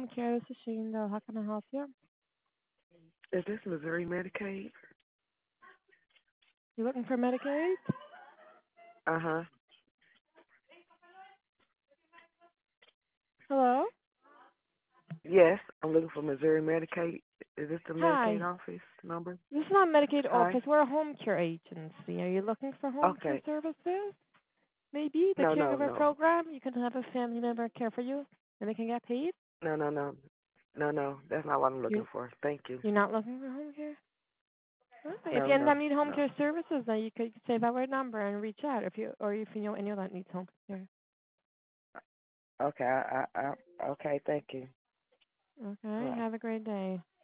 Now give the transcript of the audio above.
care. This is Shane, though. How can I help you? Is this Missouri Medicaid? You looking for Medicaid? Uh-huh. Hello? Yes, I'm looking for Missouri Medicaid. Is this the Medicaid Hi. office number? This is not Medicaid Hi. office. We're a home care agency. Are you looking for home care Okay. services? Maybe the No, no, caregiver no. program. You can have a family member care for you, and they can get paid. No, no, no. No, no. That's not what I'm You looking for. Thank you. you're not looking for home care. Okay. If No, you end up no, need home no. care services, then you could save our number and reach out if you know anyone that needs home care. Okay, okay, thank you. Okay. Bye. Have a great day.